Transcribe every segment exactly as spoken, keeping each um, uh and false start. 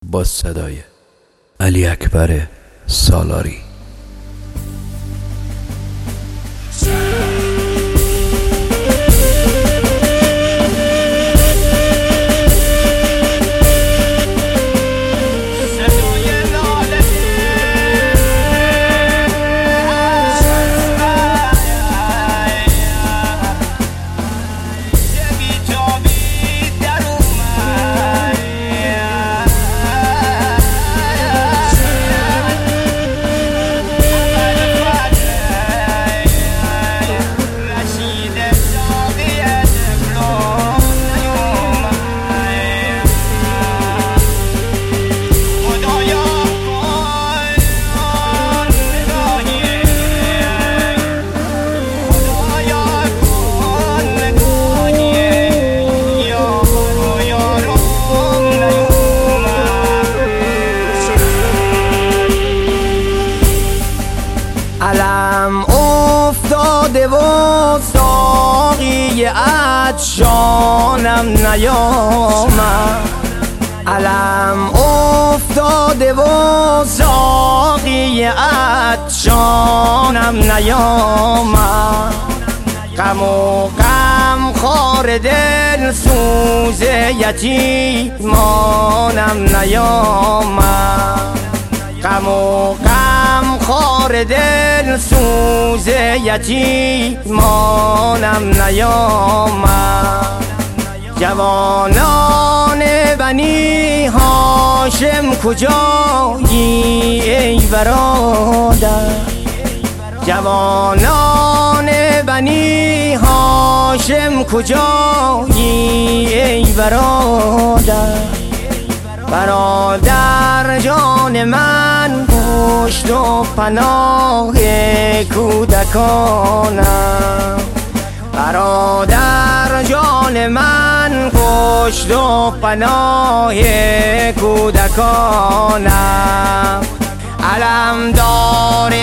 با صدای علی اکبر سالاری. علم افتاده و ساقی عطشانم نیامد. علم افتاده و ساقی عطشانم نیامد. غم و غم خار دل سوز یتیمانم نیامد. غم و غم خار دل سوز یتیمانم نیامد. جوانان بنی هاشم کجایی ای برادر؟ جوانان بنی هاشم کجایی ای برادر؟ برادر جان من پشت و پناه کودکانم. برادر جان من پشت و پناه کودکانم. علمدار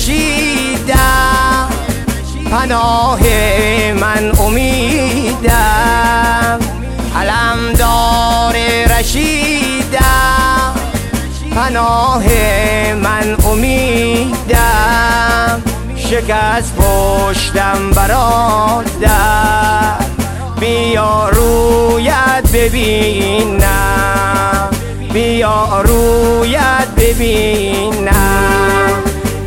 رشیدم پناه من امیدم. علمدار رشیدم پناه من امیدم. شکست پشتم برادر بیا رویت ببینم. بیا رویت ببینم.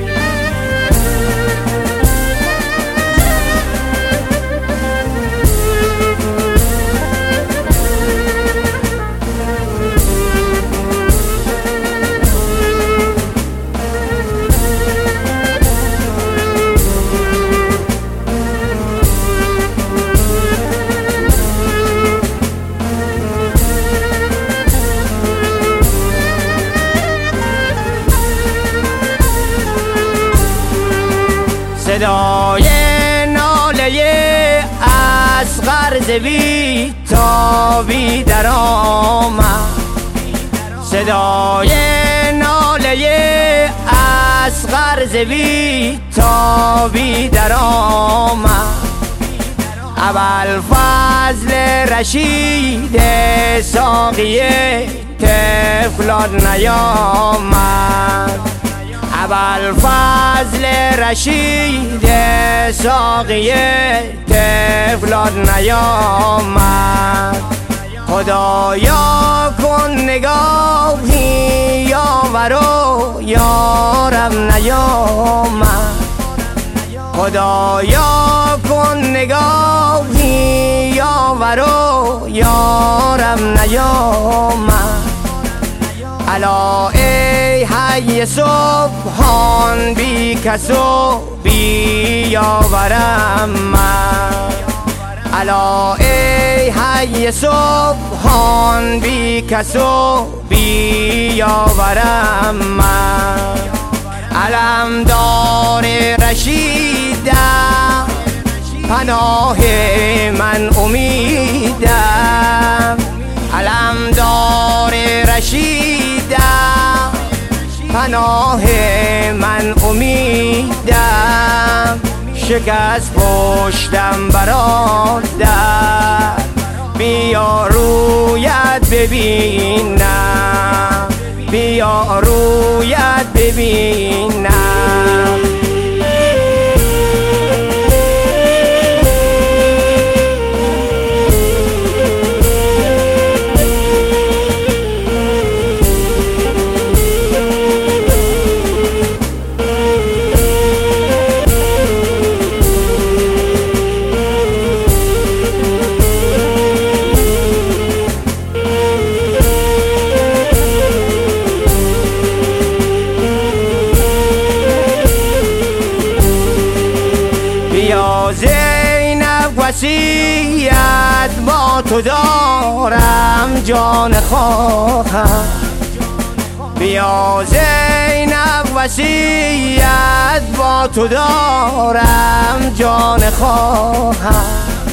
صدای ناله اصغر ز بی‌تابی در آمد. صدای ناله اصغر ز بی‌تابی در آمد. ابوالفضل رشید ساقی طفلان نیامد. ابوالفضل رشید ساقی طفلان نیامد. خدایا کن نگاهی یاور و یارم نیامد. خدایا کن نگاهی یاور و یارم نیامد. الا ای حی سبحان بی کس و بی یاورم من. الا ای حی سبحان بی کس و بی یاورم من. علمدار رشیدم پناه من امیدم. علمدار رشیدم پناه من امیدم. شکست پشتم برادر بیا رویت ببینم. بیا رویت ببینم. بیا زینب وصیت با تو دارم جان خواهم. بیا زینب وصیت با تو دارم جان خواهم.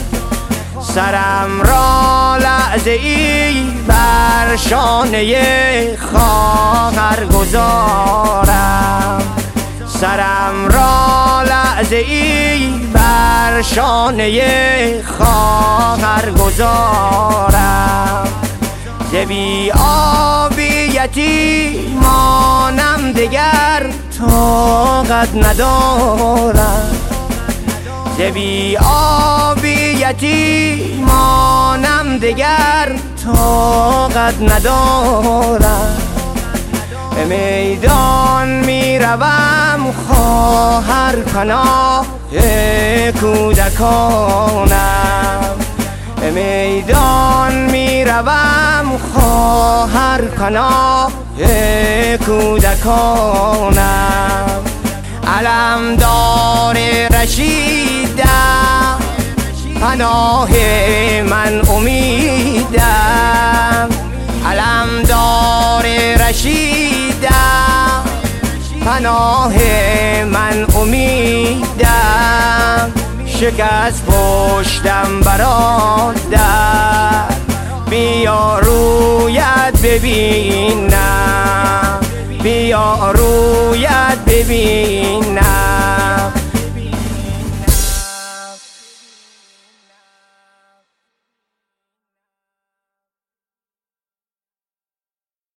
سرم را لعزه ای بر شانه خواهر گذارم. سرم را لعزه ای بر شانه خواهر گذارم. ز بی آبی یتیمانم دگر طاقت ندارم. ز بی آبی یتیمانم دگر طاقت ندارم. به میدان می روم خواهر پناه کودکانم. به میدان می روم خواهر پناه کودکانم. علمدار رشیدم پناه من امیدم. علمدار رشیدم پناه من امیدم. شکست پشتم برادر بیا رویت ببینم. بیا